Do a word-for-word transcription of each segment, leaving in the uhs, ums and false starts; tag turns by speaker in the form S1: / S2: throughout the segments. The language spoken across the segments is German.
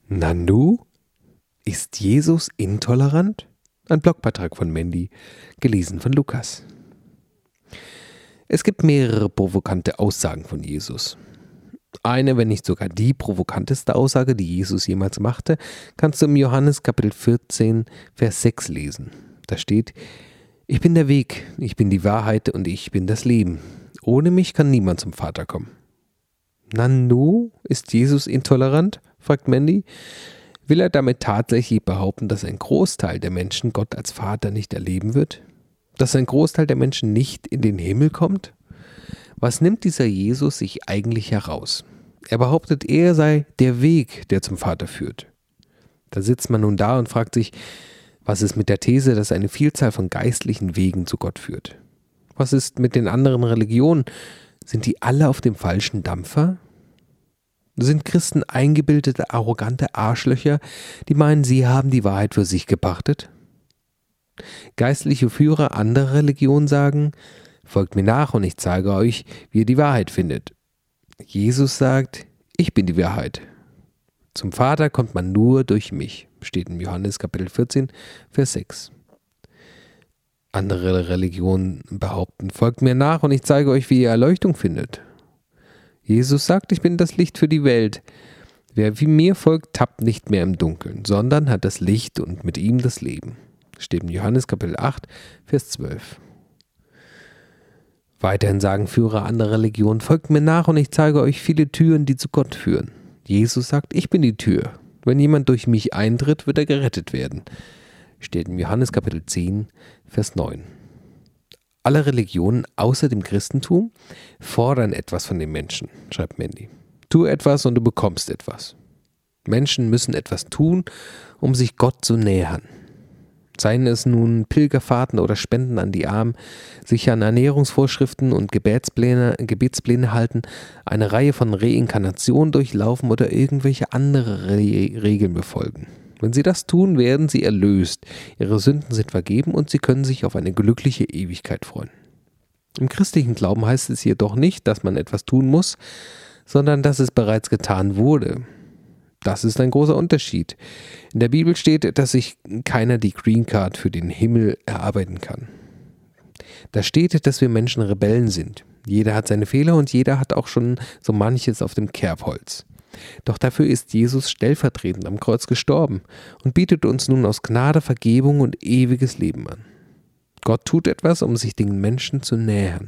S1: Nanu? Ist Jesus intolerant? Ein Blogbeitrag von Mandy, gelesen von Lukas. Es gibt mehrere provokante Aussagen von Jesus. Eine, wenn nicht sogar die provokanteste Aussage, die Jesus jemals machte, kannst du im Johannes Kapitel vierzehn, Vers sechs lesen. Da steht: Ich bin der Weg, ich bin die Wahrheit und ich bin das Leben. Ohne mich kann niemand zum Vater kommen. Nanu, ist Jesus intolerant? Fragt Mandy. Will er damit tatsächlich behaupten, dass ein Großteil der Menschen Gott als Vater nicht erleben wird? Dass ein Großteil der Menschen nicht in den Himmel kommt? Was nimmt dieser Jesus sich eigentlich heraus? Er behauptet, er sei der Weg, der zum Vater führt. Da sitzt man nun da und fragt sich, was ist mit der These, dass eine Vielzahl von geistlichen Wegen zu Gott führt? Was ist mit den anderen Religionen? Sind die alle auf dem falschen Dampfer? Sind Christen eingebildete, arrogante Arschlöcher, die meinen, sie haben die Wahrheit für sich gepachtet? Geistliche Führer anderer Religionen sagen, folgt mir nach und ich zeige euch, wie ihr die Wahrheit findet. Jesus sagt, ich bin die Wahrheit. Zum Vater kommt man nur durch mich, steht in Johannes Kapitel vierzehn, Vers sechs. Andere Religionen behaupten, folgt mir nach und ich zeige euch, wie ihr Erleuchtung findet. Jesus sagt, ich bin das Licht für die Welt. Wer wie mir folgt, tappt nicht mehr im Dunkeln, sondern hat das Licht und mit ihm das Leben. Steht in Johannes Kapitel acht, Vers zwölf. Weiterhin sagen Führer anderer Religionen, folgt mir nach und ich zeige euch viele Türen, die zu Gott führen. Jesus sagt, ich bin die Tür. Wenn jemand durch mich eintritt, wird er gerettet werden. Steht in Johannes Kapitel zehn, Vers neun. Alle Religionen außer dem Christentum fordern etwas von den Menschen, schreibt Mandy. Tu etwas und du bekommst etwas. Menschen müssen etwas tun, um sich Gott zu nähern. Seien es nun Pilgerfahrten oder Spenden an die Armen, sich an Ernährungsvorschriften und Gebetspläne, Gebetspläne halten, eine Reihe von Reinkarnationen durchlaufen oder irgendwelche andere Re- Regeln befolgen. Wenn sie das tun, werden sie erlöst, ihre Sünden sind vergeben und sie können sich auf eine glückliche Ewigkeit freuen. Im christlichen Glauben heißt es jedoch nicht, dass man etwas tun muss, sondern dass es bereits getan wurde. Das ist ein großer Unterschied. In der Bibel steht, dass sich keiner die Green Card für den Himmel erarbeiten kann. Da steht, dass wir Menschen Rebellen sind. Jeder hat seine Fehler und jeder hat auch schon so manches auf dem Kerbholz. Doch dafür ist Jesus stellvertretend am Kreuz gestorben und bietet uns nun aus Gnade Vergebung und ewiges Leben an. Gott tut etwas, um sich den Menschen zu nähern.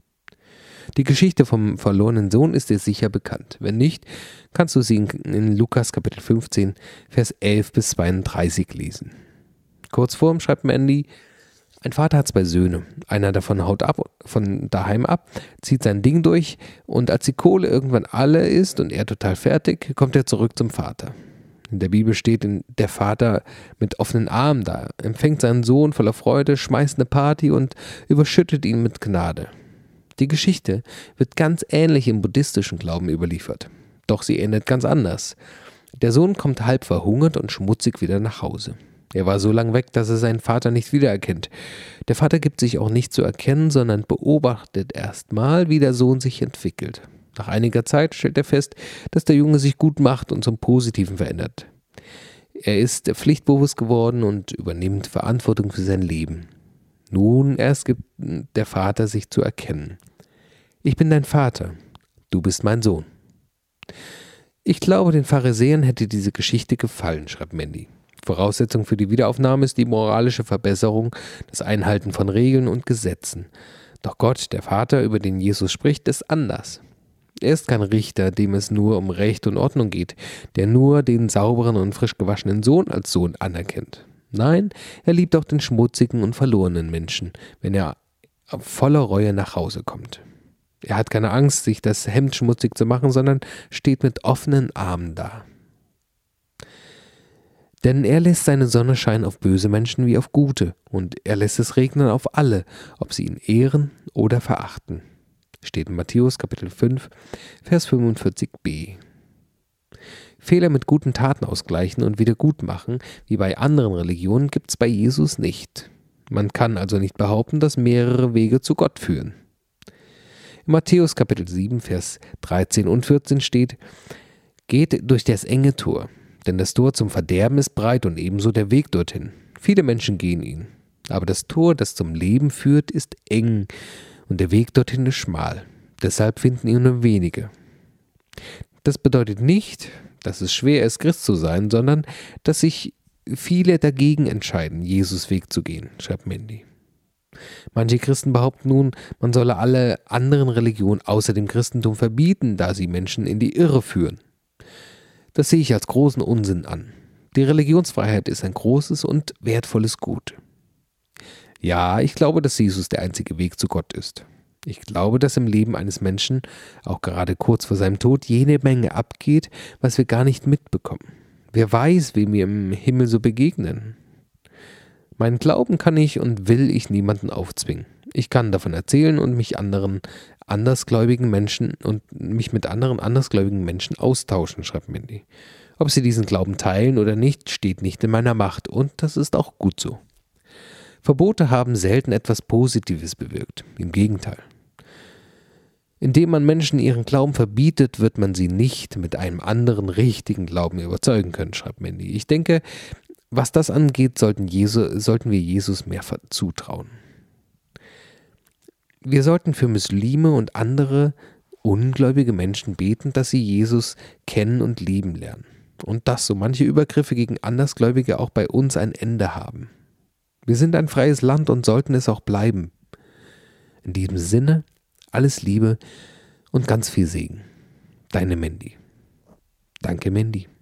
S1: Die Geschichte vom verlorenen Sohn ist dir sicher bekannt. Wenn nicht, kannst du sie in Lukas Kapitel fünfzehn, Vers elf bis zweiunddreißig lesen. Kurz vorm schreibt Mandy, ein Vater hat zwei Söhne. Einer davon haut ab, von daheim ab, zieht sein Ding durch und als die Kohle irgendwann alle ist und er total fertig, kommt er zurück zum Vater. In der Bibel steht der Vater mit offenen Armen da, empfängt seinen Sohn voller Freude, schmeißt eine Party und überschüttet ihn mit Gnade. Die Geschichte wird ganz ähnlich im buddhistischen Glauben überliefert. Doch sie endet ganz anders. Der Sohn kommt halb verhungert und schmutzig wieder nach Hause. Er war so lang weg, dass er seinen Vater nicht wiedererkennt. Der Vater gibt sich auch nicht zu erkennen, sondern beobachtet erstmal, wie der Sohn sich entwickelt. Nach einiger Zeit stellt er fest, dass der Junge sich gut macht und zum Positiven verändert. Er ist pflichtbewusst geworden und übernimmt Verantwortung für sein Leben. Nun erst gibt der Vater sich zu erkennen. Ich bin dein Vater, du bist mein Sohn. Ich glaube, den Pharisäern hätte diese Geschichte gefallen, schreibt Mandy. Voraussetzung für die Wiederaufnahme ist die moralische Verbesserung, das Einhalten von Regeln und Gesetzen. Doch Gott, der Vater, über den Jesus spricht, ist anders. Er ist kein Richter, dem es nur um Recht und Ordnung geht, der nur den sauberen und frisch gewaschenen Sohn als Sohn anerkennt. Nein, er liebt auch den schmutzigen und verlorenen Menschen, wenn er voller Reue nach Hause kommt. Er hat keine Angst, sich das Hemd schmutzig zu machen, sondern steht mit offenen Armen da. Denn er lässt seine Sonne scheinen auf böse Menschen wie auf gute, und er lässt es regnen auf alle, ob sie ihn ehren oder verachten. Steht in Matthäus Kapitel fünf, Vers fünfundvierzig b. Fehler mit guten Taten ausgleichen und wieder gut machen, wie bei anderen Religionen, gibt es bei Jesus nicht. Man kann also nicht behaupten, dass mehrere Wege zu Gott führen. In Matthäus Kapitel sieben, Vers dreizehn und vierzehn steht: Geht durch das enge Tor, Denn das Tor zum Verderben ist breit und ebenso der Weg dorthin. Viele Menschen gehen ihn. Aber das Tor, das zum Leben führt, ist eng und der Weg dorthin ist schmal. Deshalb finden ihn nur wenige. Das bedeutet nicht, dass es schwer ist, Christ zu sein, sondern dass sich viele dagegen entscheiden, Jesus Weg zu gehen, schreibt Mandy. Manche Christen behaupten nun, man solle alle anderen Religionen außer dem Christentum verbieten, da sie Menschen in die Irre führen. Das sehe ich als großen Unsinn an. Die Religionsfreiheit ist ein großes und wertvolles Gut. Ja, ich glaube, dass Jesus der einzige Weg zu Gott ist. Ich glaube, dass im Leben eines Menschen, auch gerade kurz vor seinem Tod, jene Menge abgeht, was wir gar nicht mitbekommen. Wer weiß, wem wir im Himmel so begegnen. Meinen Glauben kann ich und will ich niemanden aufzwingen. Ich kann davon erzählen und mich anderen andersgläubigen Menschen und mich mit anderen andersgläubigen Menschen austauschen, schreibt Mandy. Ob sie diesen Glauben teilen oder nicht, steht nicht in meiner Macht und das ist auch gut so. Verbote haben selten etwas Positives bewirkt. Im Gegenteil. Indem man Menschen ihren Glauben verbietet, wird man sie nicht mit einem anderen richtigen Glauben überzeugen können, schreibt Mandy. Ich denke, was das angeht, sollten, Jesu, sollten wir Jesus mehr zutrauen. Wir sollten für Muslime und andere ungläubige Menschen beten, dass sie Jesus kennen und lieben lernen. Und dass so manche Übergriffe gegen Andersgläubige auch bei uns ein Ende haben. Wir sind ein freies Land und sollten es auch bleiben. In diesem Sinne, alles Liebe und ganz viel Segen. Deine Mandy. Danke, Mandy.